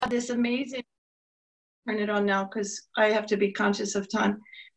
this amazing, turn it on now because I have to be conscious of time.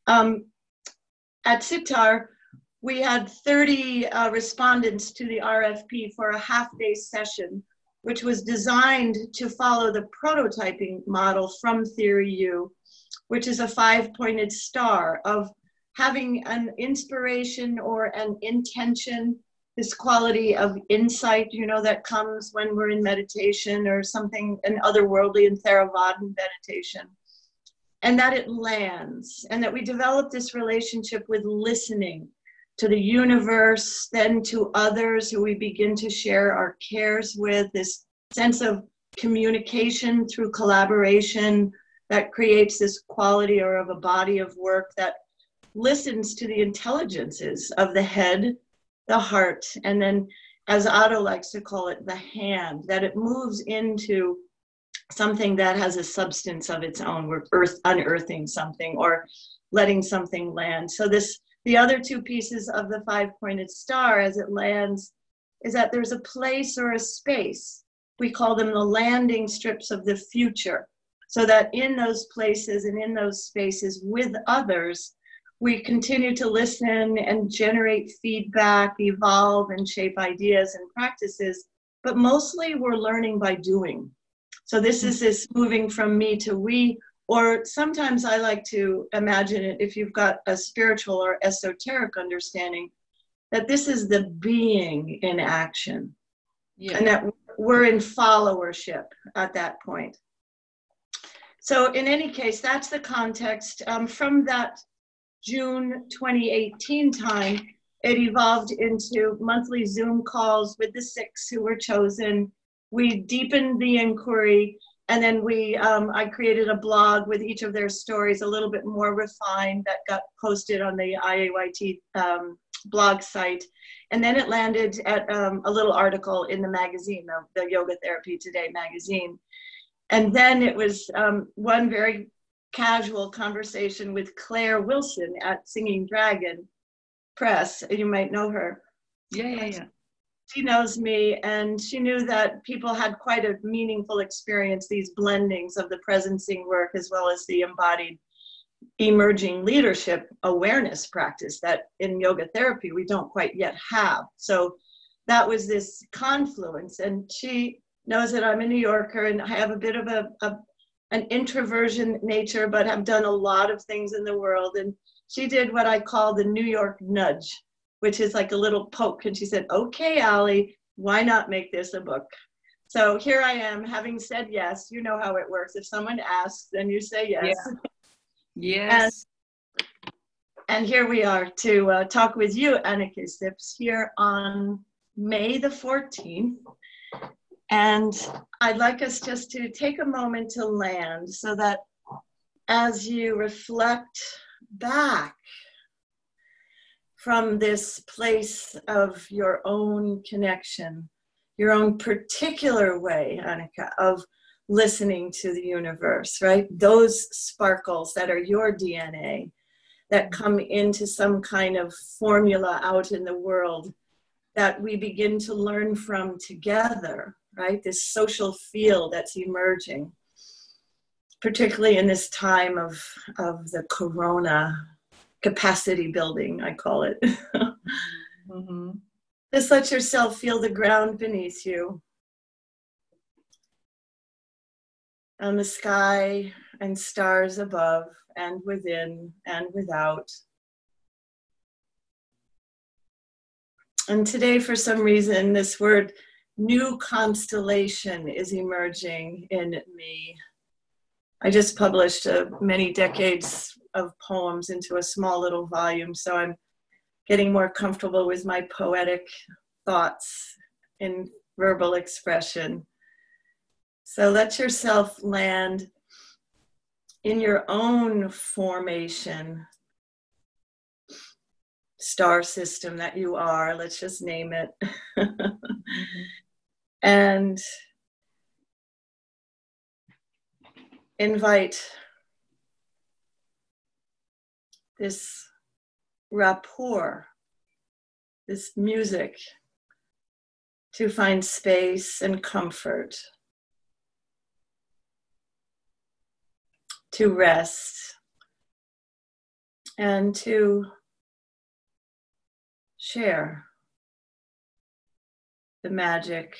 At Sitar, we had 30 respondents to the RFP for a half-day session, which was designed to follow the prototyping model from Theory U, which is a 5-pointed star of having an inspiration or an intention, this quality of insight, you know, that comes when we're in meditation or something, an otherworldly and Theravadan meditation, and that it lands, and that we develop this relationship with listening to the universe, then to others who we begin to share our cares with, this sense of communication through collaboration that creates this quality or of a body of work that listens to the intelligences of the head, the heart, and then, as Otto likes to call it, the hand, that it moves into something that has a substance of its own. We're unearthing something or letting something land. So the other two pieces of the 5-pointed star as it lands is that there's a place or a space. We call them the landing strips of the future. So that in those places and in those spaces with others, we continue to listen and generate feedback, evolve and shape ideas and practices, but mostly we're learning by doing. So this is this moving from me to we, or sometimes I like to imagine it, if you've got a spiritual or esoteric understanding, that this is the being in action, and that we're in followership at that point. So in any case, that's the context. From that June 2018 time, it evolved into monthly Zoom calls with the 6 who were chosen. We deepened the inquiry, and then I created a blog with each of their stories, a little bit more refined, that got posted on the IAYT blog site. And then it landed at a little article in the magazine, the Yoga Therapy Today magazine. And then it was one very casual conversation with Claire Wilson at Singing Dragon Press. You might know her. Yeah. She knows me, and she knew that people had quite a meaningful experience, these blendings of the presencing work as well as the embodied emerging leadership awareness practice that in yoga therapy we don't quite yet have. So that was this confluence, and she knows that I'm a New Yorker and I have a bit of an introversion nature, but have done a lot of things in the world. And she did what I call the New York nudge, which is like a little poke. And she said, okay, Ali, why not make this a book? So here I am, having said yes. You know how it works. If someone asks, then you say yes. Yeah. Yes. And here we are to talk with you, Anneke Stips, here on May the 14th. And I'd like us just to take a moment to land so that as you reflect back from this place of your own connection, your own particular way, Anneke, of listening to the universe, right? Those sparkles that are your DNA that come into some kind of formula out in the world that we begin to learn from together, right? This social field that's emerging, particularly in this time of the corona capacity building, I call it. Mm-hmm. Just let yourself feel the ground beneath you, and the sky and stars above and within and without. And today, for some reason, this word new constellation is emerging in me. I just published many decades of poems into a small little volume, so I'm getting more comfortable with my poetic thoughts in verbal expression. So let yourself land in your own formation, star system that you are, let's just name it. Mm-hmm. And invite this rapport, this music, to find space and comfort. to rest and to share the magic.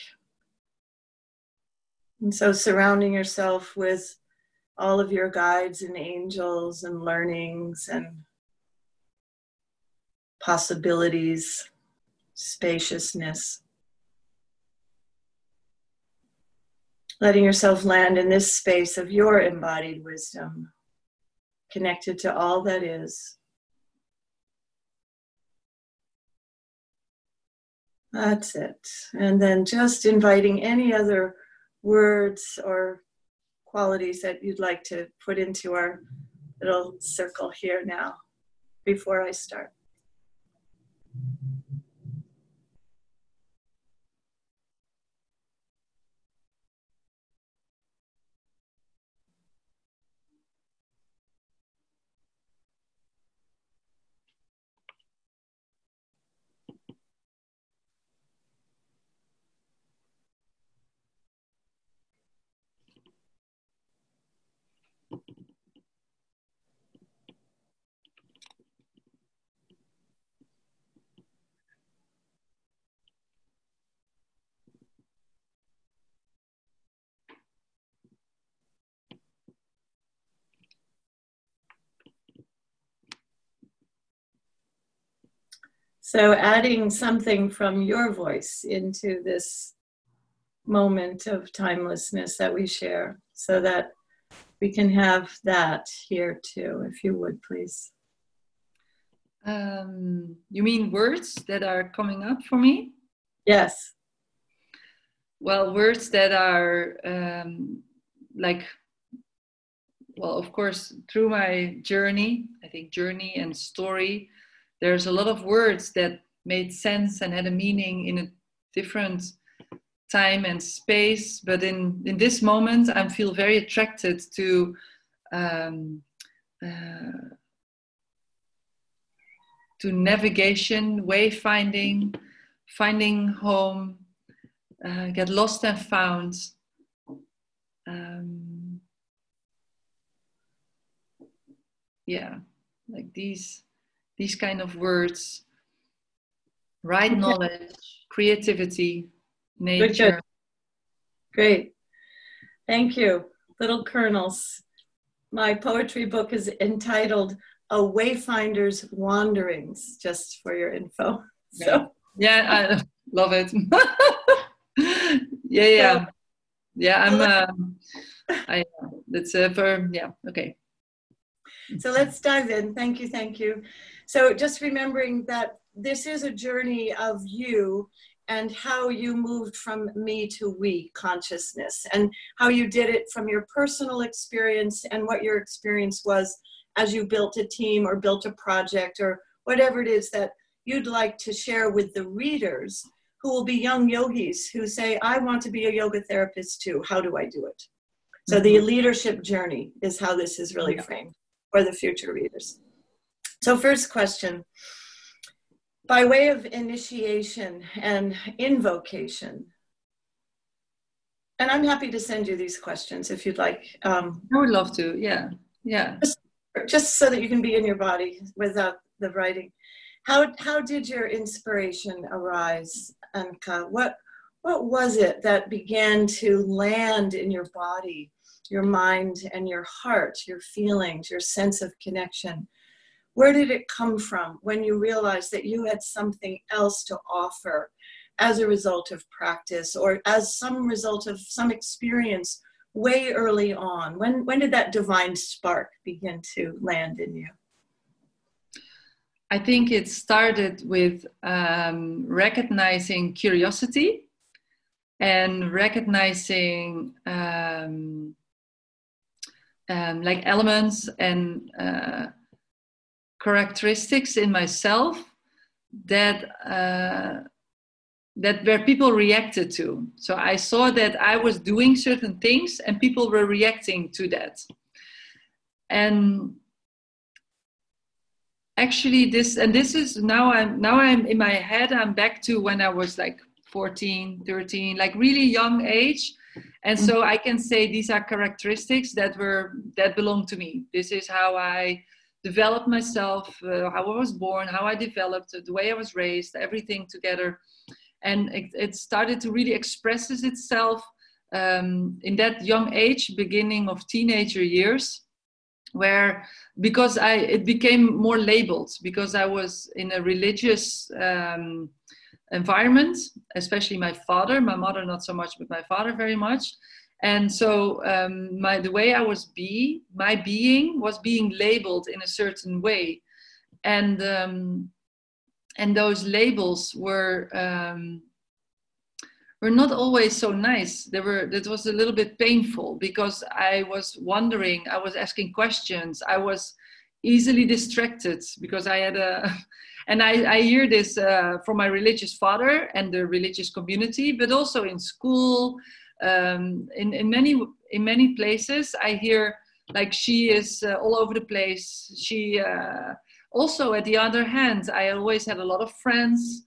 And so surrounding yourself with all of your guides and angels and learnings and possibilities, spaciousness. Letting yourself land in this space of your embodied wisdom, connected to all that is. That's it. And then just inviting any other words or qualities that you'd like to put into our little circle here now, before I start. So adding something from your voice into this moment of timelessness that we share, so that we can have that here too, if you would, please. You mean words that are coming up for me? Yes. Well, words that are well, of course, through my journey, I think journey and story, there's a lot of words that made sense and had a meaning in a different time and space. But in this moment, I feel very attracted to navigation, wayfinding, finding home, get lost and found. Yeah, like these kind of words. Right knowledge, creativity, nature. Good. Great. Thank you. Little kernels. My poetry book is entitled A Wayfinder's Wanderings, just for your info. So yeah, I love it. yeah. Okay. So let's dive in. Thank you. So just remembering that this is a journey of you and how you moved from me to we consciousness, and how you did it from your personal experience and what your experience was as you built a team or built a project or whatever it is that you'd like to share with the readers, who will be young yogis who say, I want to be a yoga therapist too. How do I do it? So the leadership journey is how this is really framed for the future readers. So first question, by way of initiation and invocation, and I'm happy to send you these questions if you'd like. I would love to, yeah. Just so that you can be in your body without the writing. How did your inspiration arise, Anka? What was it that began to land in your body, your mind and your heart, your feelings, your sense of connection? Where did it come from when you realized that you had something else to offer as a result of practice or as some result of some experience way early on? When did that divine spark begin to land in you? I think it started with recognizing curiosity and recognizing like elements and characteristics in myself that where people reacted to. So I saw that I was doing certain things and people were reacting to that. And actually this is now I'm in my head, I'm back to when I was like 14, 13, like really young age. And so I can say these are characteristics that belong to me. This is how I developed myself, how I was born, how I developed, the way I was raised, everything together. And it started to really express itself in that young age, beginning of teenager years, where because it became more labeled, because I was in a religious environment, especially my mother not so much, but my father very much. And so the way I was my being was being labeled in a certain way. And those labels were not always so nice. That was a little bit painful, because I was wondering, I was asking questions, I was easily distracted, because I had and I hear this from my religious father and the religious community, but also in school, in many places, I hear like she is all over the place. She also, at the other hand, I always had a lot of friends.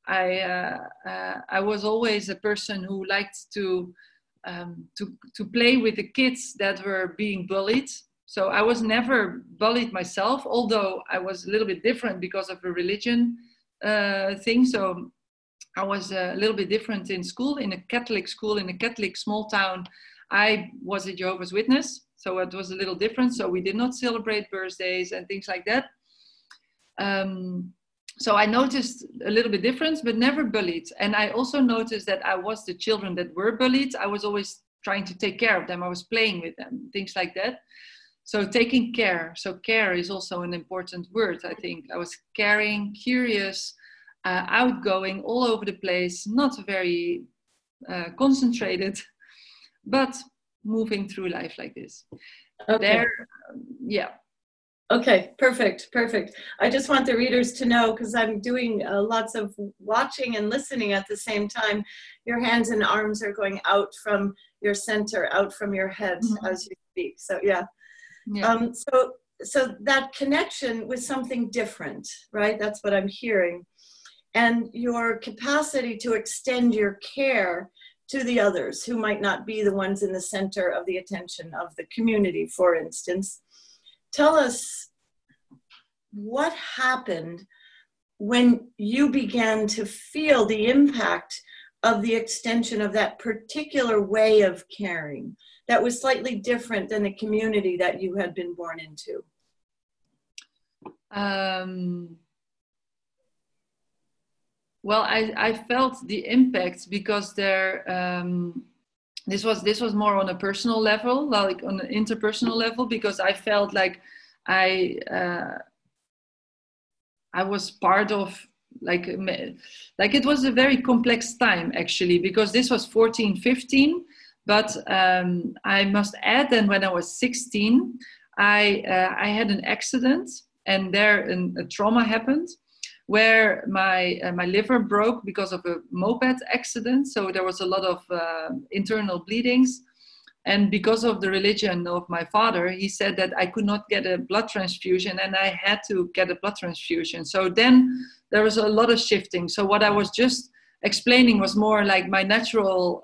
I was always a person who liked to play with the kids that were being bullied. So I was never bullied myself, although I was a little bit different because of a religion thing. So I was a little bit different in school, in a Catholic school, in a Catholic small town. I was a Jehovah's Witness, so it was a little different. So we did not celebrate birthdays and things like that. So I noticed a little bit difference, but never bullied. And I also noticed that I was the children that were bullied. I was always trying to take care of them. I was playing with them, things like that. So taking care. So care is also an important word, I think. I was caring, curious, outgoing, all over the place, not very concentrated, but moving through life like this. Okay. Yeah. Okay, perfect. I just want the readers to know, because I'm doing lots of watching and listening at the same time, your hands and arms are going out from your center, out from your head as you speak. So yeah. So that connection with something different, right? That's what I'm hearing. And your capacity to extend your care to the others who might not be the ones in the center of the attention of the community, for instance. Tell us what happened when you began to feel the impact of the extension of that particular way of caring that was slightly different than the community that you had been born into. Well, I felt the impact because this was more on a personal level, like on an interpersonal level, because I felt like I was part of like it was a very complex time actually, because this was 14, 15, but I must add that when I was 16, I had an accident, and there a trauma happened where my liver broke because of a moped accident. So there was a lot of internal bleedings. And because of the religion of my father, he said that I could not get a blood transfusion, and I had to get a blood transfusion. So then there was a lot of shifting. So what I was just explaining was more like my natural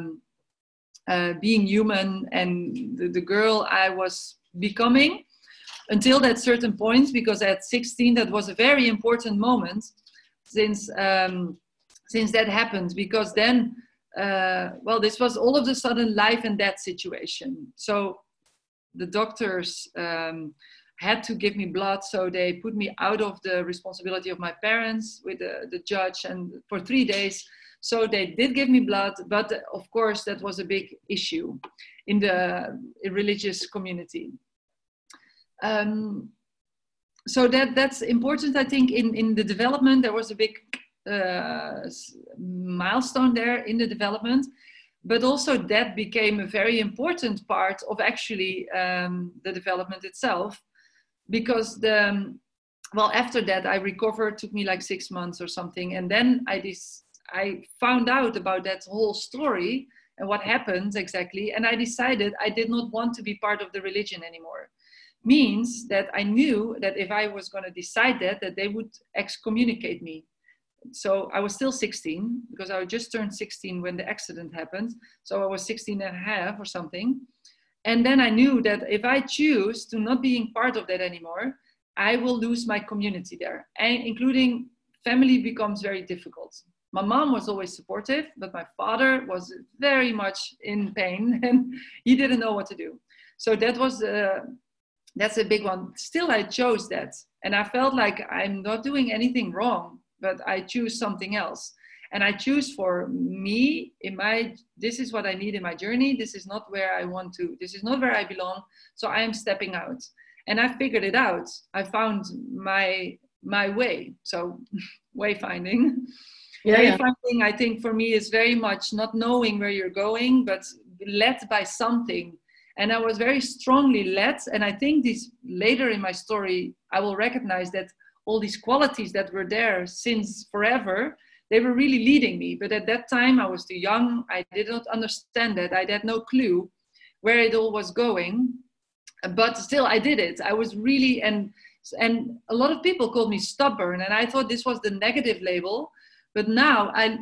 being human and the girl I was becoming until that certain point, because at 16, that was a very important moment since that happened, because then, this was all of a sudden life and death situation. So the doctors had to give me blood, so they put me out of the responsibility of my parents with the judge, and for 3 days. So they did give me blood, but of course that was a big issue in the religious community. So that's important, I think, in the development. There was a big milestone there in the development, but also that became a very important part of actually the development itself, because after that I recovered, took me like 6 months or something, and then I found out about that whole story and what happened exactly, and I decided I did not want to be part of the religion anymore. Means that I knew that if I was going to decide that they would excommunicate me. so I was still 16 because I just turned 16 when the accident happened. So I was 16 and a half or something. And then I knew that if I choose to not being part of that anymore, I will lose my community there, and including family becomes very difficult. My mom was always supportive, but my father was very much in pain and he didn't know what to do. So that was that's a big one. Still, I chose that. And I felt like I'm not doing anything wrong, but I choose something else. And I choose for me this is what I need in my journey. This is not where I want to, this is not where I belong. So I am stepping out. And I figured it out. I found my way. So wayfinding. Wayfinding, I think for me is very much not knowing where you're going, but led by something. And I was very strongly led. And I think this later in my story, I will recognize that all these qualities that were there since forever, they were really leading me. But at that time, I was too young. I did not understand that. I had no clue where it all was going. But still, I did it. I was really, and a lot of people called me stubborn. And I thought this was the negative label. But now, I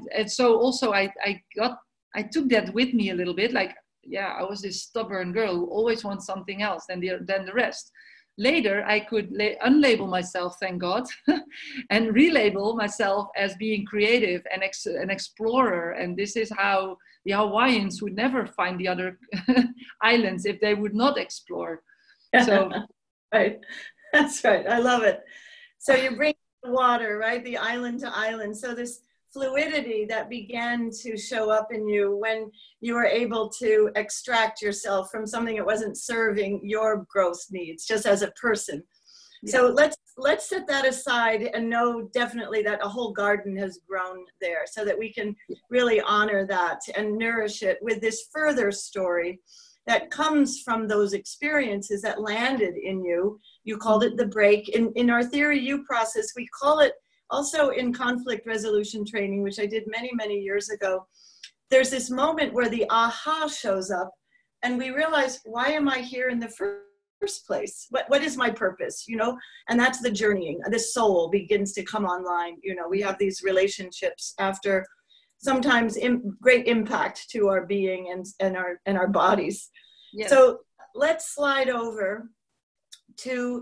took that with me a little bit. Like, yeah, I was this stubborn girl who always wants something else than the rest. Later, I could unlabel myself, thank God, and relabel myself as being creative and an explorer. And this is how the Hawaiians would never find the other islands if they would not explore. So, right, that's right. I love it. So you bring the water, right, the island to island. So this fluidity that began to show up in you when you were able to extract yourself from something that wasn't serving your growth needs just as a person. Yeah. So let's set that aside and know definitely that a whole garden has grown there so that we can really honor that and nourish it with this further story that comes from those experiences that landed in you. You called it the break. In our Theory U process, we call it also in conflict resolution training, which I did many, many years ago. There's this moment where the aha shows up and we realize, why am I here in the first place? What is my purpose, you know? And that's the journeying. The soul begins to come online. You know, we have these relationships after sometimes great impact to our being and our bodies. Yes. So let's slide over to,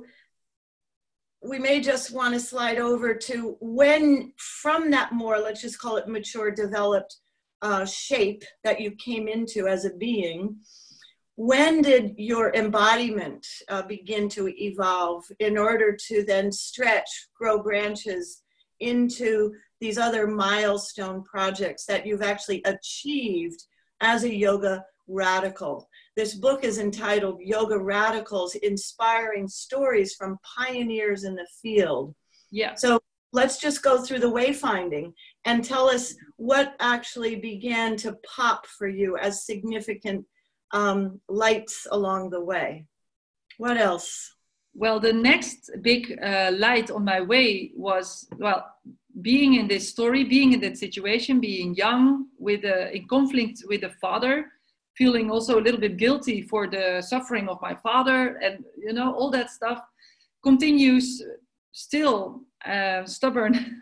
we may just want to slide over to when, from that more, let's just call it mature, developed shape that you came into as a being, when did your embodiment begin to evolve in order to then stretch, grow branches into these other milestone projects that you've actually achieved as a yoga radical? This book is entitled Yoga Radicals, Inspiring Stories from Pioneers in the Field. Yeah. So let's just go through the wayfinding and tell us what actually began to pop for you as significant lights along the way. What else? Well, the next big light on my way was, well, being in this story, being in that situation, being young, in conflict with the father, feeling also a little bit guilty for the suffering of my father, and you know, all that stuff continues. Still stubborn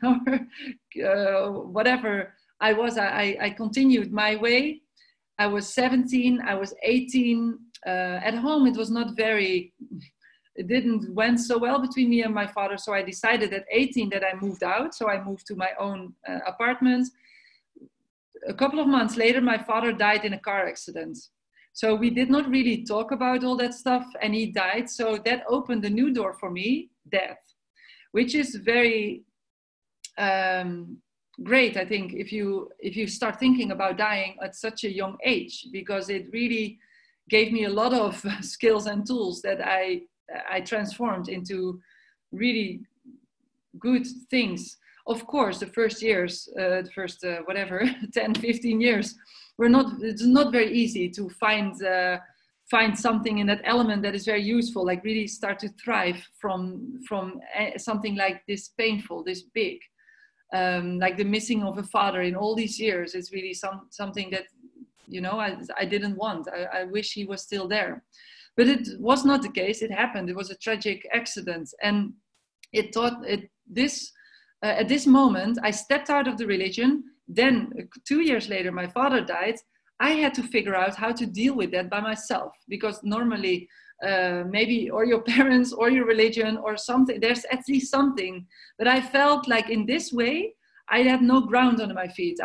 or whatever I was, I continued my way. I was 17, I was 18. At home, it was not it didn't went so well between me and my father. So I decided at 18 that I moved out. So I moved to my own apartment. A couple of months later, my father died in a car accident. So we did not really talk about all that stuff, and he died. So that opened a new door for me, death, which is very great, I think, if you start thinking about dying at such a young age, because it really gave me a lot of skills and tools that I transformed into really good things. Of course, the first years, whatever, 10, 15 years, it's not very easy to find something in that element that is very useful, like really start to thrive from something like this painful, this big, like the missing of a father in all these years. It's really something that, you know, I didn't want. I wish he was still there. But it was not the case. It happened. It was a tragic accident. And it taught this at this moment, I stepped out of the religion. Then 2 years later, my father died. I had to figure out how to deal with that by myself, because normally maybe or your parents or your religion or something, there's at least something. But I felt like in this way, I had no ground under my feet.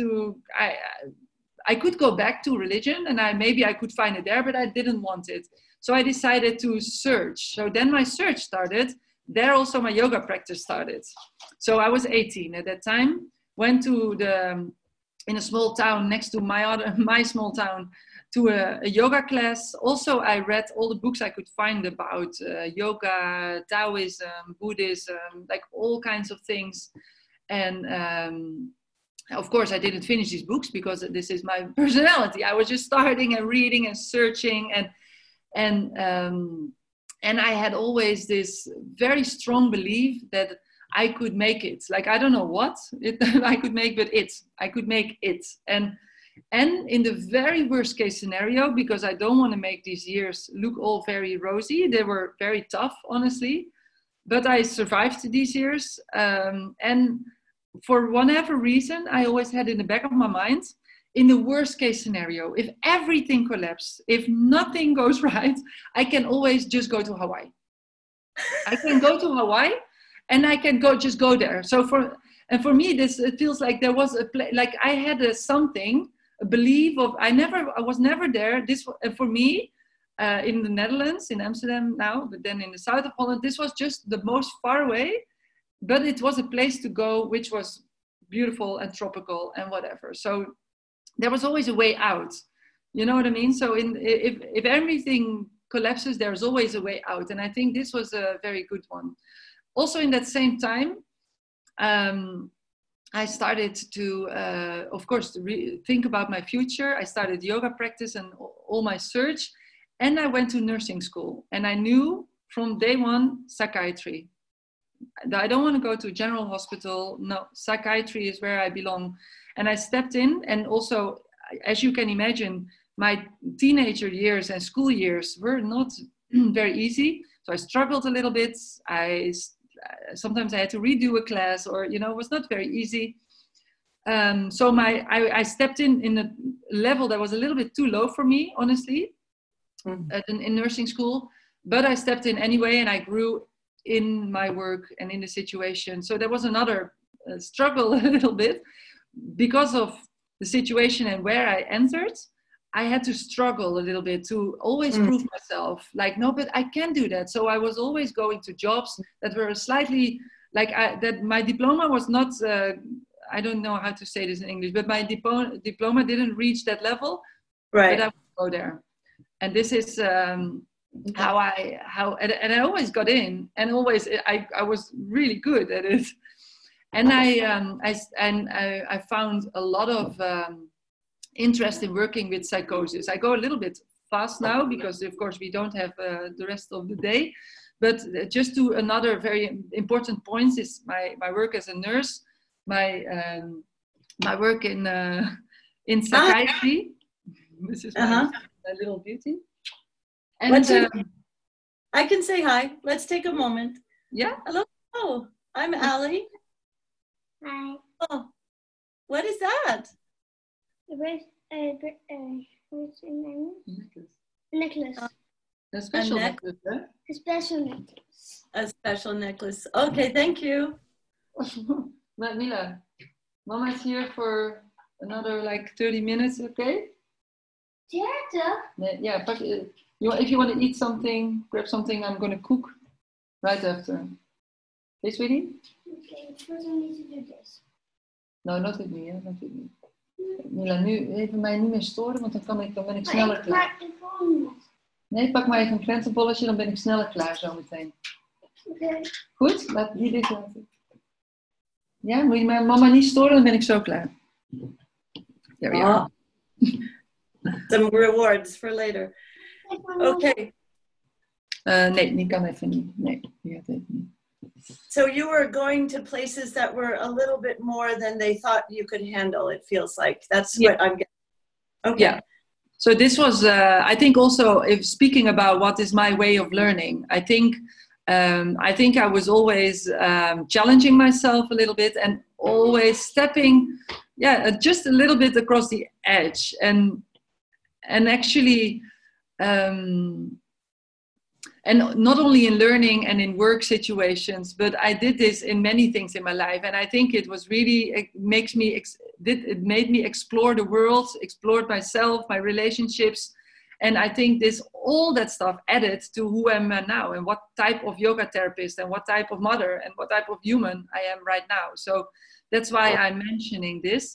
I could go back to religion and maybe I could find it there, but I didn't want it. So I decided to search. So then my search started. There also my yoga practice started. So I was 18 at that time, went to in a small town next to my small town, to a yoga class. Also, I read all the books I could find about yoga, Taoism, Buddhism, like all kinds of things. And of course, I didn't finish these books because this is my personality. I was just starting and reading and searching, and I had always this very strong belief that I could make it. Like, I don't know what I could make, but I could make it. And in the very worst case scenario, because I don't want to make these years look all very rosy, they were very tough, honestly, but I survived these years. And for whatever reason, I always had in the back of my mind, in the worst case scenario, if everything collapses, if nothing goes right, I can always just go to Hawaii. I can go to Hawaii and I can just go there. So for me, it feels like there was like I had a belief of, I was never there. This for me, in the Netherlands, in Amsterdam now, but then in the south of Holland, this was just the most far away, but it was a place to go, which was beautiful and tropical and whatever. So there was always a way out. You know what I mean? So if everything collapses, there's always a way out. And I think this was a very good one. Also in that same time, I started to, of course, think about my future. I started yoga practice and all my search. And I went to nursing school. And I knew from day one, psychiatry. I don't want to go to a general hospital. No, psychiatry is where I belong. And I stepped in. And also, as you can imagine, my teenager years and school years were not very easy. So I struggled a little bit. Sometimes I had to redo a class, or, it was not very easy. So I stepped in a level that was a little bit too low for me, honestly, in nursing school. But I stepped in anyway, and I grew in my work and in the situation. So there was another struggle a little bit because of the situation and where I entered. I had to struggle a little bit to always prove myself, like, no, but I can do that. So I was always going to jobs that were slightly like that. My diploma was not, I don't know how to say this in English, but my diploma didn't reach that level, right? But I would go there. And this is how I always got in, and always I was really good at it. And I found a lot of interest in working with psychosis. I go a little bit fast now because, of course, we don't have the rest of the day. But just to another very important point is my work as a nurse, my work in psychiatry. This is my little beauty. And I can say hi. Let's take a moment. Yeah. Hello. Oh, I'm Allie. Hi. Oh, what is that? What's your name? Necklace. A special necklace, huh? A special necklace. A special necklace. Okay, thank you. But Mila, Mama's here for another like 30 minutes, okay? Yeah, if you want to eat something, grab something, I'm going to cook right after. Okay, sweetie? Okay, first I need to do this. No, not with me, not with me. Mila, nu even mij niet meer storen, want dan ben ik sneller klaar. Nee, pak maar even een krentenbolletje, dan ben ik sneller klaar zo meteen. Oké. Goed? Laat die dit laten. Ja, moet je mijn mama niet storen, dan ben ik zo klaar. There we are. Some rewards for later. Okay. Nee, die kan even niet. Nee, die gaat even niet. So you were going to places that were a little bit more than they thought you could handle, it feels like. That's what I'm getting. Okay. Yeah. So this was, I think also, if speaking about what is my way of learning, I think I think I was always challenging myself a little bit and always stepping, just a little bit across the edge, and actually, and not only in learning and in work situations, but I did this in many things in my life, and I think it was really it made me explore the world, explored myself, my relationships. And I think all that stuff added to who I am now, and what type of yoga therapist and what type of mother and what type of human I am right now. So that's why I'm mentioning this.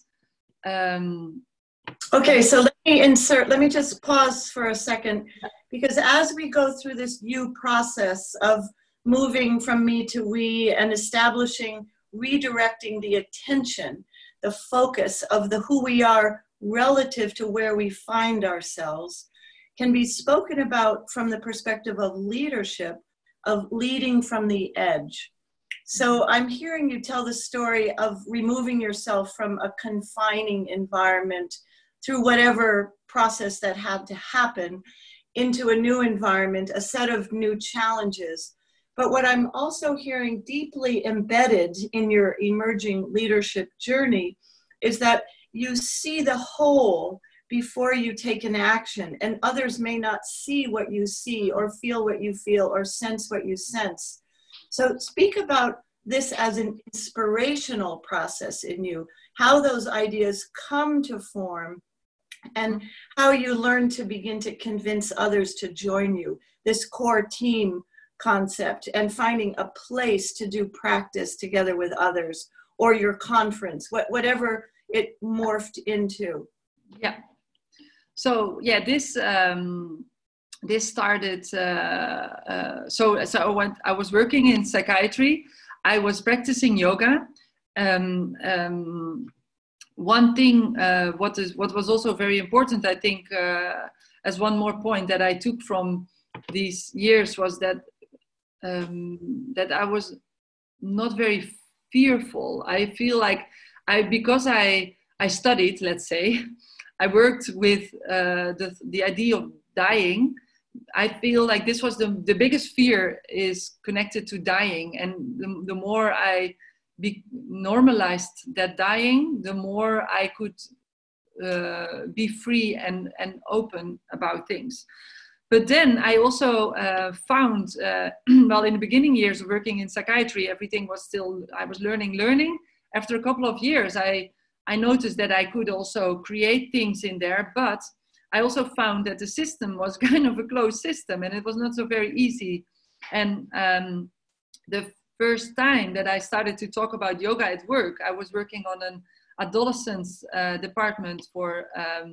Okay, so let me just pause for a second, because as we go through this you process of moving from me to we and establishing, redirecting the attention, the focus of the who we are relative to where we find ourselves, can be spoken about from the perspective of leadership, of leading from the edge. So I'm hearing you tell the story of removing yourself from a confining environment through whatever process that had to happen into a new environment, a set of new challenges. But what I'm also hearing deeply embedded in your emerging leadership journey is that you see the whole before you take an action, and others may not see what you see or feel what you feel or sense what you sense. So speak about this as an inspirational process in you, how those ideas come to form, and how you learn to begin to convince others to join you, this core team concept, and finding a place to do practice together with others, or your conference, whatever it morphed into. Yeah. So yeah, this started. I was working in psychiatry. I was practicing yoga. One thing, what was also very important, I think, as one more point that I took from these years, was that that I was not very fearful. I feel like because I studied, let's say, I worked with the idea of dying. I feel like this was the biggest fear is connected to dying. And the more I normalized that dying, the more I could be free and open about things. But then I also found, well, in the beginning years of working in psychiatry, everything was still, I was learning. After a couple of years, I noticed that I could also create things in there, but I also found that the system was kind of a closed system, and it was not so very easy. And the first time that I started to talk about yoga at work, I was working on an adolescents department for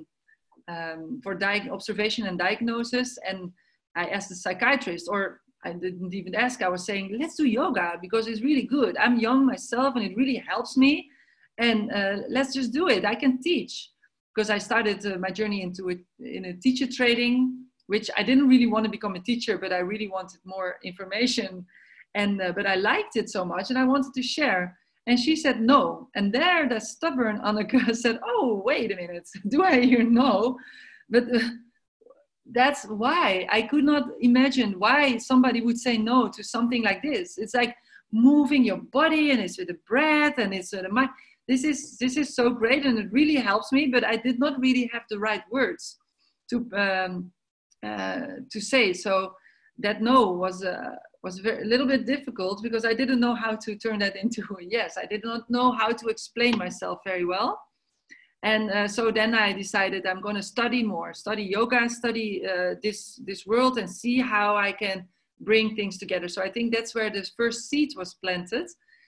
observation and diagnosis. And I asked the psychiatrist, or I didn't even ask, I was saying, let's do yoga because it's really good. I'm young myself and it really helps me. And let's just do it. I can teach. Because I started my journey in a teacher training, which I didn't really want to become a teacher, but I really wanted more information. And but I liked it so much and I wanted to share. And she said no. And there, the stubborn Anneke said, oh, wait a minute. Do I hear no? But that's why I could not imagine why somebody would say no to something like this. It's like moving your body, and it's with the breath, and it's with the mind. This is so great, and it really helps me. But I did not really have the right words to say. So that no was a little bit difficult because I didn't know how to turn that into a yes. I did not know how to explain myself very well. And so then I decided I'm going to study more, study yoga, study this world, and see how I can bring things together. So I think that's where this first seed was planted.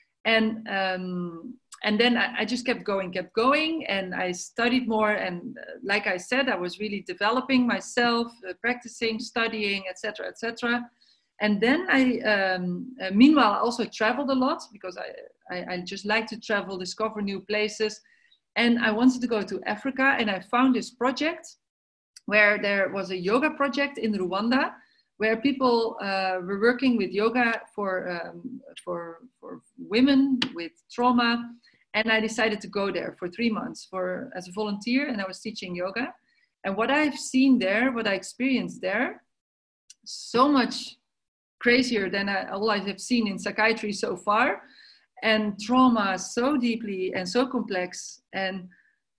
And then I just kept going, and I studied more. And like I said, I was really developing myself, practicing, studying, etc., etc. And then meanwhile, I also traveled a lot because I just like to travel, discover new places. And I wanted to go to Africa, and I found this project where there was a yoga project in Rwanda, where people were working with yoga for women with trauma. And I decided to go there for 3 months as a volunteer, and I was teaching yoga. And what I've seen there, what I experienced there, so much crazier than all I have seen in psychiatry so far. And trauma so deeply and so complex. And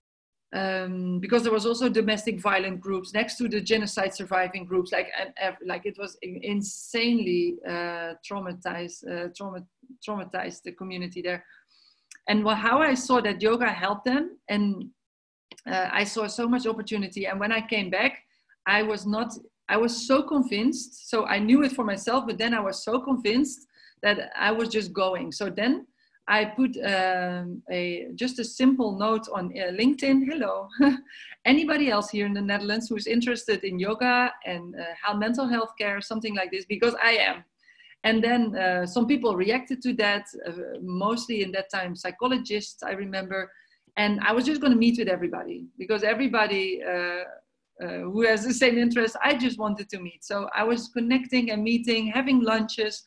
because there was also domestic violent groups next to the genocide surviving groups, like it was insanely traumatized the community there. And how I saw that yoga helped them, and I saw so much opportunity. And when I came back, I was so convinced. So I knew it for myself, but then I was so convinced that I was just going. So then I put just a simple note on LinkedIn. Hello, anybody else here in the Netherlands who's interested in yoga and how mental health care, something like this, because I am. And then some people reacted to that, mostly in that time, psychologists, I remember. And I was just going to meet with everybody, because everybody who has the same interest, I just wanted to meet. So I was connecting and meeting, having lunches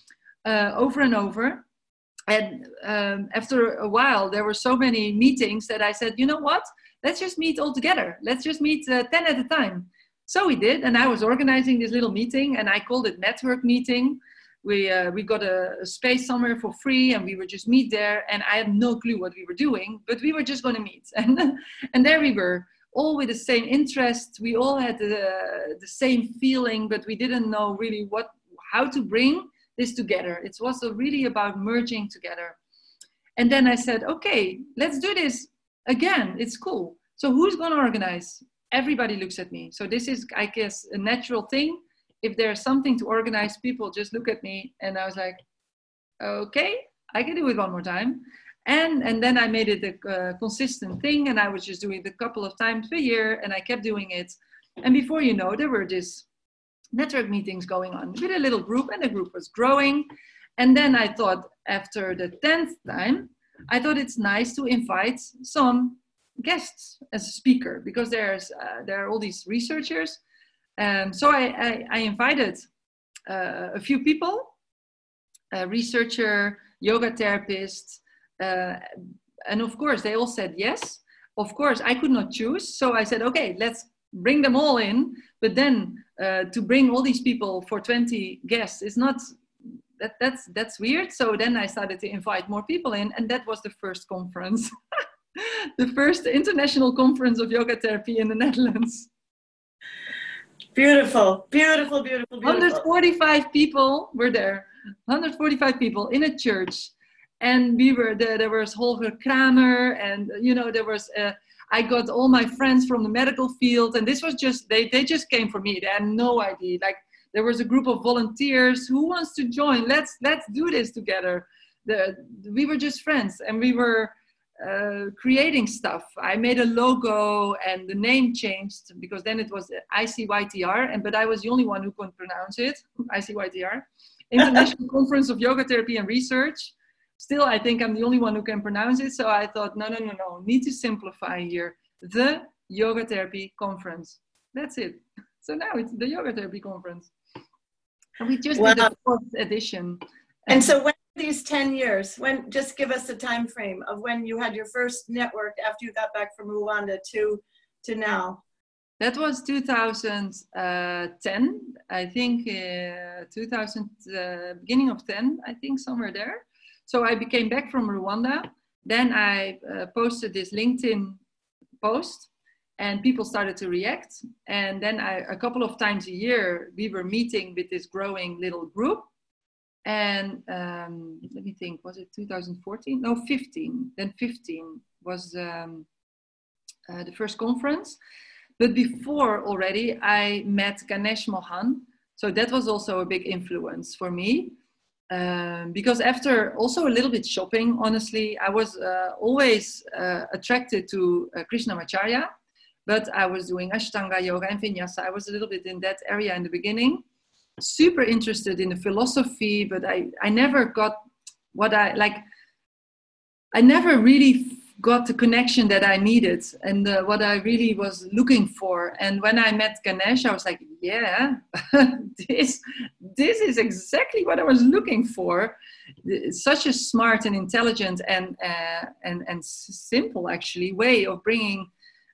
over and over. And after a while, there were so many meetings that I said, you know what, let's just meet all together. Let's just meet 10 at a time. So we did, and I was organizing this little meeting, and I called it network meeting. We got a space somewhere for free, and we would just meet there, and I had no clue what we were doing, but we were just going to meet. And there we were, all with the same interest. We all had the same feeling, but we didn't know really how to bring this together. It was really about merging together. And then I said, okay, let's do this again. It's cool. So who's going to organize? Everybody looks at me. So this is, I guess, a natural thing. If there's something to organize, people just look at me. And I was like, okay, I can do it one more time. And then I made it a consistent thing. And I was just doing it a couple of times per year. And I kept doing it. And before you know, there were this network meetings going on with a little group, and the group was growing. And then I thought, after the 10th time, I thought it's nice to invite some guests as a speaker, because there are all these researchers. So I invited a few people, a researcher, yoga therapist, and of course they all said yes. Of course I could not choose, so I said, okay, let's bring them all in. But then to bring all these people for 20 guests is not, that's weird. So then I started to invite more people in, and that was the first conference. The first international conference of yoga therapy in the Netherlands. Beautiful, beautiful, beautiful, beautiful. 145 people were there. 145 people in a church. And we were there was Holger Kramer, and there was I got all my friends from the medical field, and this was just, they just came for me. They had no idea. Like, there was a group of volunteers. Who wants to join? Let's do this together. We were just friends, and we were creating stuff. I made a logo, and the name changed, because then it was ICYTR, but I was the only one who couldn't pronounce it. ICYTR, International Conference of Yoga Therapy and Research. Still, I think I'm the only one who can pronounce it. So I thought, no, need to simplify here. The Yoga Therapy Conference. That's it. So now it's the Yoga Therapy Conference. And we just did the 4th edition. And so when these 10 years, just give us a time frame of when you had your first network after you got back from Rwanda to now. That was 2010, I think, beginning of 10, I think, somewhere there. So I came back from Rwanda. Then I posted this LinkedIn post, and people started to react. And then a couple of times a year, we were meeting with this growing little group. And let me think, was it 2014? No, 15. Then 15 was the first conference. But before already, I met Ganesh Mohan. So that was also a big influence for me. Because after also a little bit shopping, honestly, I was always attracted to Krishnamacharya, but I was doing Ashtanga yoga and Vinyasa. I was a little bit in that area in the beginning, super interested in the philosophy, but I never got what I never really got the connection that I needed and what I really was looking for. And when I met Ganesh, I was like, yeah, this is exactly what I was looking for. It's such a smart and intelligent and simple, actually, way of bringing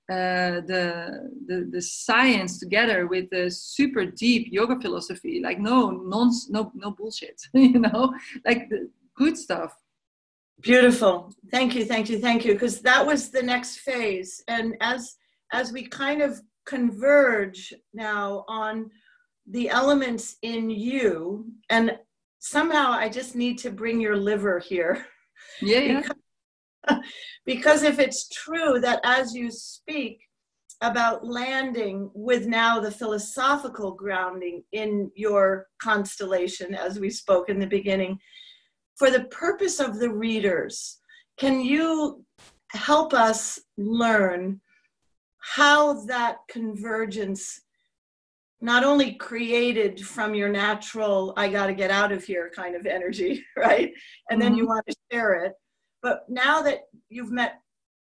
the science together with the super deep yoga philosophy, like no bullshit, like the good stuff. Beautiful. Thank you. Because that was the next phase. And as we kind of converge now on the elements in you, and somehow I just need to bring your liver here. Yeah. Because if it's true that as you speak about landing with now the philosophical grounding in your constellation, as we spoke in the beginning, for the purpose of the readers, can you help us learn how that convergence not only created from your natural, I got to get out of here kind of energy, right? And then you want to share it. But now that you've met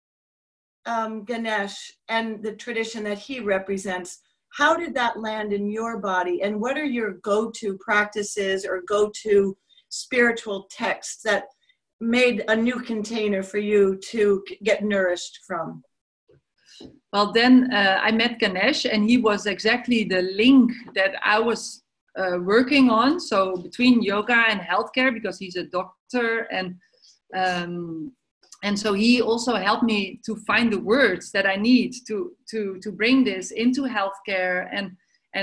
Ganesh and the tradition that he represents, how did that land in your body? And what are your go-to practices or go-to spiritual texts that made a new container for you to get nourished from? Well, then I met Ganesh, and he was exactly the link that I was working on. So between yoga and healthcare, because he's a doctor, and so he also helped me to find the words that I need to bring this into healthcare and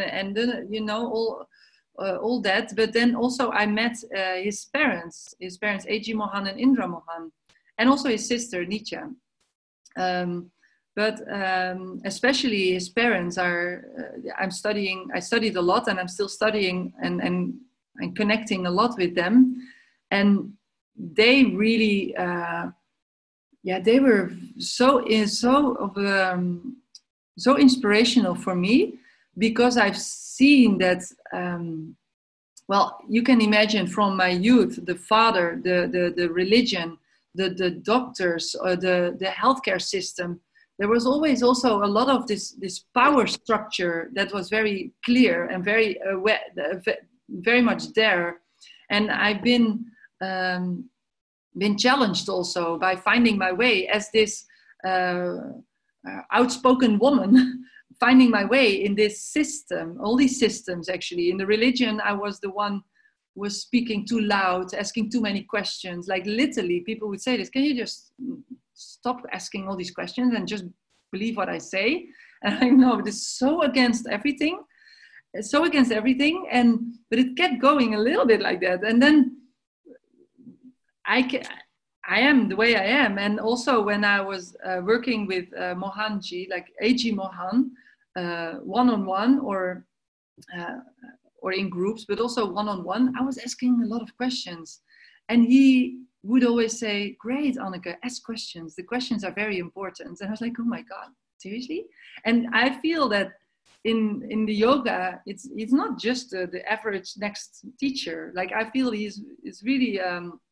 all that. But then also I met his parents, A.G. Mohan and Indra Mohan, and also his sister Nitya. But especially his parents are, I studied a lot, and I'm still studying and connecting a lot with them. And they really, they were so inspirational for me, because I've seen that, you can imagine from my youth, the father, the religion, the doctors, or the healthcare system. There was always also a lot of this power structure that was very clear and very much there. And I've been challenged also by finding my way as this outspoken woman, finding my way in this system, all these systems actually. In the religion, I was the one who was speaking too loud, asking too many questions. Like literally, people would say this, can you just stop asking all these questions and just believe what I say? And I know this is so against everything. It's so against everything. But it kept going a little bit like that. And then I am the way I am. And also when I was working with Mohanji, like A.G. Mohan, one-on-one or in groups, but also one-on-one, I was asking a lot of questions. And he would always say, great, Anneke, ask questions. The questions are very important. And I was like, oh my God, seriously? And I feel that in the yoga, it's not just the average next teacher. Like I feel it's really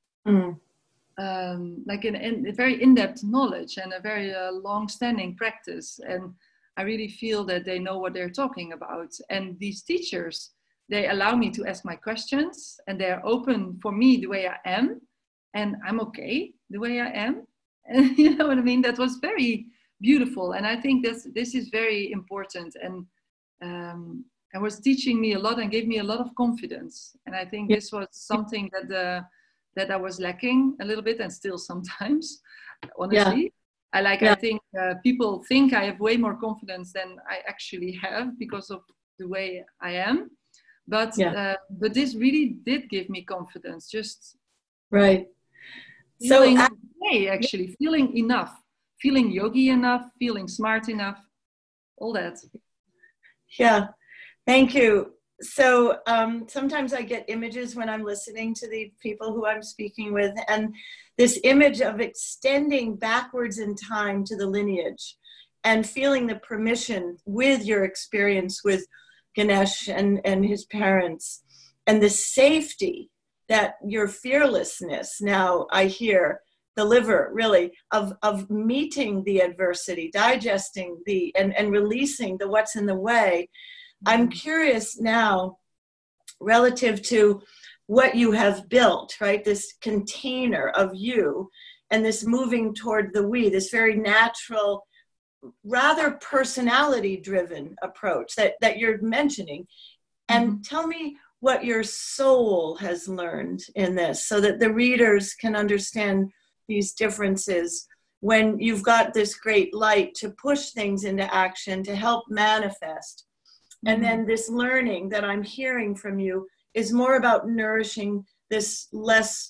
like a very in-depth knowledge and a very long-standing practice. And I really feel that they know what they're talking about. And these teachers, they allow me to ask my questions, and they're open for me the way I am. And I'm okay the way I am. And you know what I mean? That was very beautiful. And I think this is very important. And it was teaching me a lot and gave me a lot of confidence. And I think this was something that I was lacking a little bit, and still sometimes, honestly. I think people think I have way more confidence than I actually have because of the way I am. But this really did give me confidence. Just right. Feeling okay, actually, feeling enough, feeling yogi enough, feeling smart enough, all that. Yeah, thank you. So sometimes I get images when I'm listening to the people who I'm speaking with, and this image of extending backwards in time to the lineage and feeling the permission with your experience with Ganesh and his parents, and the safety that your fearlessness, now I hear, the liver really, of meeting the adversity, digesting and releasing the what's in the way. I'm curious now, relative to what you have built, right? This container of you and this moving toward the we, this very natural rather personality driven approach that you're mentioning. And tell me what your soul has learned in this, so that the readers can understand these differences when you've got this great light to push things into action, to help manifest. And then this learning that I'm hearing from you is more about nourishing this less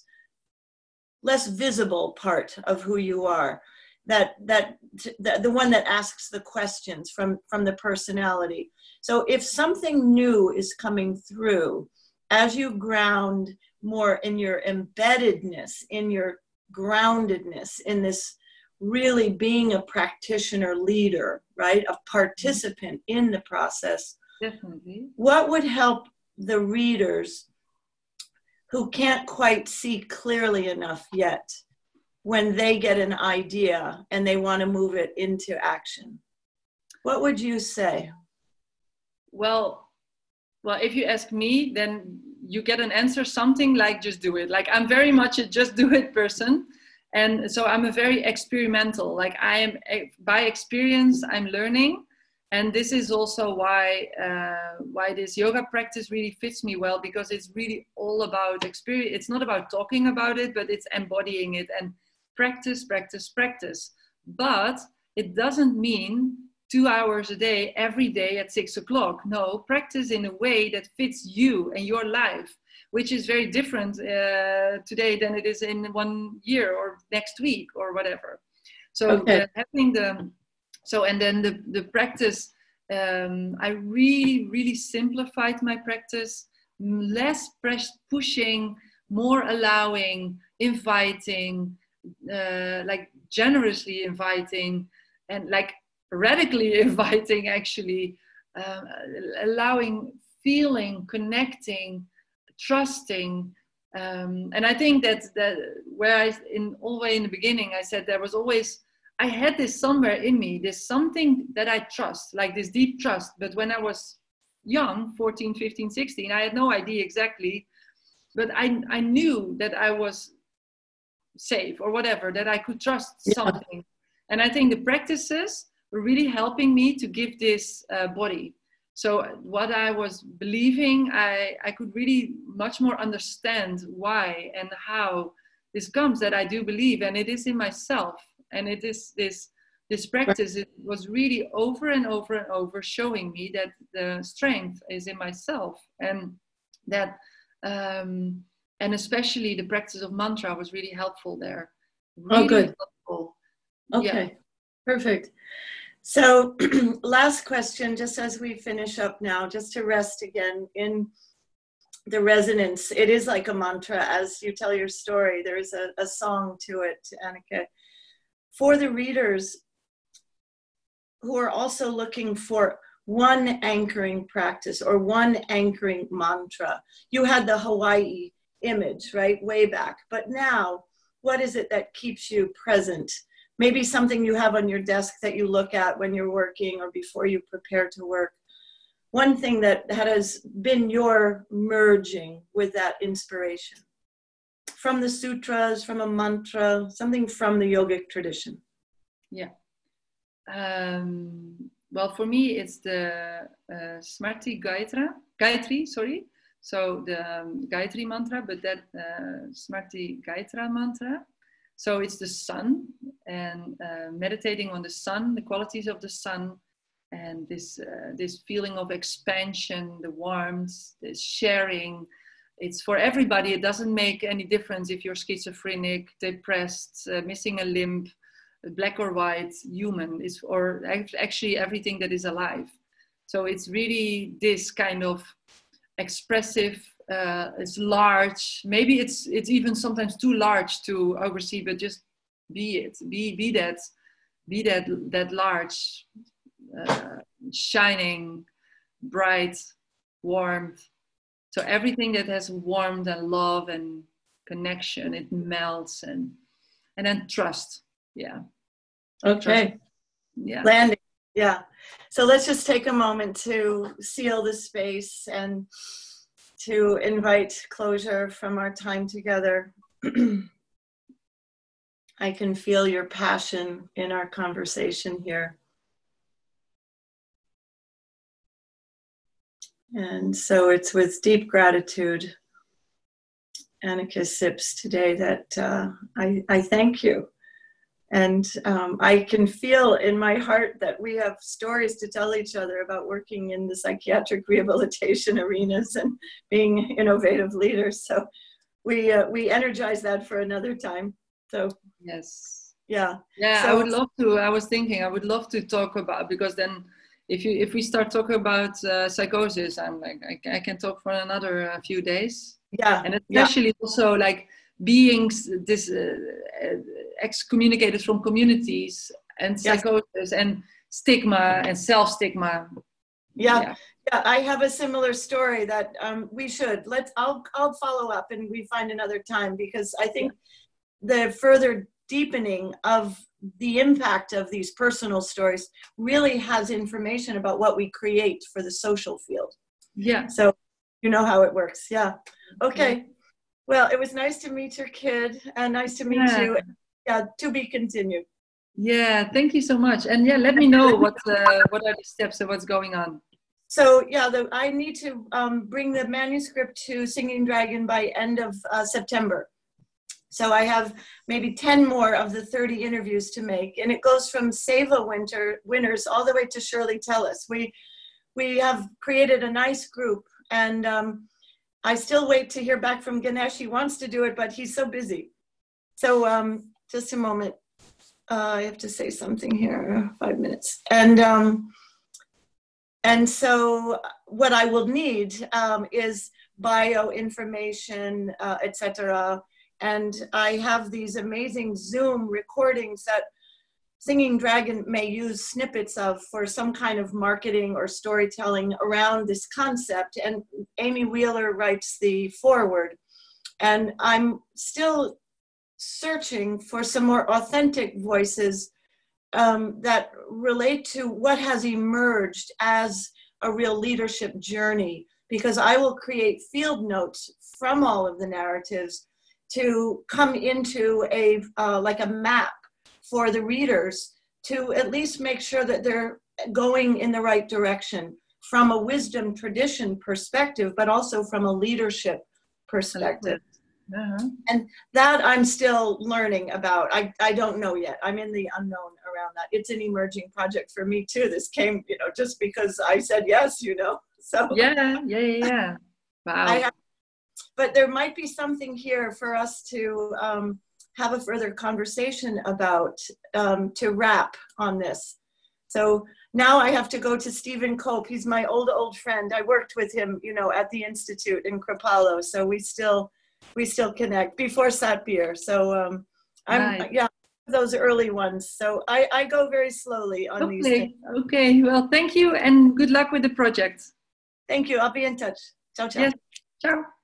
visible part of who you are, that the one that asks the questions from the personality. So if something new is coming through, as you ground more in your embeddedness, in your groundedness, in this really being a practitioner leader, right? A participant in the process. Definitely. What would help the readers who can't quite see clearly enough yet when they get an idea and they want to move it into action? What would you say? Well, if you ask me, then you get an answer, something like just do it. Like, I'm very much a just do it person. And so I'm a very experimental, like I am, by experience, I'm learning. And this is also why this yoga practice really fits me well, because it's really all about experience. It's not about talking about it, but it's embodying it and practice, practice, practice. But it doesn't mean 2 hours a day, every day at 6 o'clock. No, practice in a way that fits you and your life, which is very different today than it is in 1 year or next week or whatever. So having and then the practice, I really simplified my practice, less pushing, more allowing, inviting, like generously inviting, and like radically inviting, actually, allowing, feeling, connecting, trusting. And I think that where in the beginning, I said there was always, I had this somewhere in me, there's something that I trust, like this deep trust. But when I was young, 14, 15, 16, I had no idea exactly, but I knew that I was safe or whatever, that I could trust something. And I think the practices were really helping me to give this body. So what I was believing, I could really much more understand why and how this comes, that I do believe, and it is in myself. And it is this practice, it was really over and over and over showing me that the strength is in myself, and that and especially the practice of mantra was really helpful there. Really good. helpful. Okay, perfect. So last question, just as we finish up now, just to rest again in the resonance. It is like a mantra as you tell your story. There is a song to it, Annika. For the readers who are also looking for one anchoring practice or one anchoring mantra, you had the Hawaii image, right, way back. But now, what is it that keeps you present? Maybe something you have on your desk that you look at when you're working or before you prepare to work. One thing that has been your merging with that inspiration. From the sutras, from a mantra, something from the yogic tradition. Yeah. Well, for me, it's the Smarti Gayatri, sorry. So the Gayatri mantra, but that Smarti Gayatri mantra. So it's the sun, and meditating on the sun, the qualities of the sun, and this feeling of expansion, the warmth, the sharing. It's for everybody. It doesn't make any difference if you're schizophrenic, depressed, missing a limb, black or white, human, or actually everything that is alive. So it's really this kind of expressive, it's large. Maybe it's even sometimes too large to oversee, but just be it, be that large, shining, bright, warmth. So everything that has warmth and love and connection, it melts, and then trust. Yeah. Okay. Trust. Yeah. Landing. Yeah. So let's just take a moment to seal the space and to invite closure from our time together. I can feel your passion in our conversation here. And so it's with deep gratitude, Annika Sips, today that I thank you. And I can feel in my heart that we have stories to tell each other about working in the psychiatric rehabilitation arenas and being innovative leaders. So we energize that for another time. So yes, yeah. So, I would love to. I was thinking I would love to talk about, because then if we start talking about psychosis, I'm like I can talk for another few days. Yeah, and especially also like beings excommunicated from communities and psychosis and stigma and self-stigma. Yeah, I have a similar story that we should I'll follow up and we find another time, because I think the further deepening of the impact of these personal stories really has information about what we create for the social field. Yeah. So you know how it works. Yeah. Okay. Well, it was nice to meet your kid, and nice to meet you. Yeah, to be continued. Yeah, thank you so much. And let me know what are the steps and what's going on. So I need to bring the manuscript to Singing Dragon by end of September. So I have maybe 10 more of the 30 interviews to make, and it goes from Seva winners all the way to Shirley Tellis. We have created a nice group, and I still wait to hear back from Ganesh. He wants to do it, but he's so busy. So just a moment. I have to say something here, 5 minutes. And so what I will need is bio information, etc. And I have these amazing Zoom recordings that Singing Dragon may use snippets of for some kind of marketing or storytelling around this concept. And Amy Wheeler writes the foreword. And I'm still searching for some more authentic voices that relate to what has emerged as a real leadership journey, because I will create field notes from all of the narratives to come into like a map for the readers to at least make sure that they're going in the right direction from a wisdom tradition perspective, but also from a leadership perspective. And that I'm still learning about. I don't know yet. I'm in the unknown around that. It's an emerging project for me too. This came, just because I said yes, So yeah. Wow. But there might be something here for us to have a further conversation about, to wrap on this. So now I have to go to Stephen Cope. He's my old friend. I worked with him, at the Institute in Kripalu. So we still connect before Satbir. So those early ones. So I go very slowly on these things. Okay. Well, thank you and good luck with the project. Thank you. I'll be in touch. Ciao, ciao. Yes. Ciao.